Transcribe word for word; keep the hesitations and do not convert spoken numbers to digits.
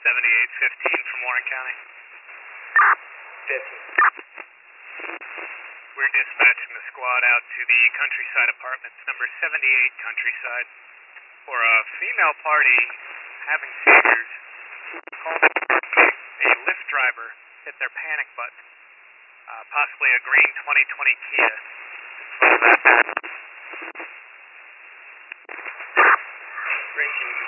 seventy-eight fifteen from Warren County. fifteen. We're dispatching the squad out to the Countryside Apartments, number seventy-eight Countryside, for a female party having seizures. Called a Lyft driver hit their panic button, uh, possibly a green twenty twenty Kia. Green Kia.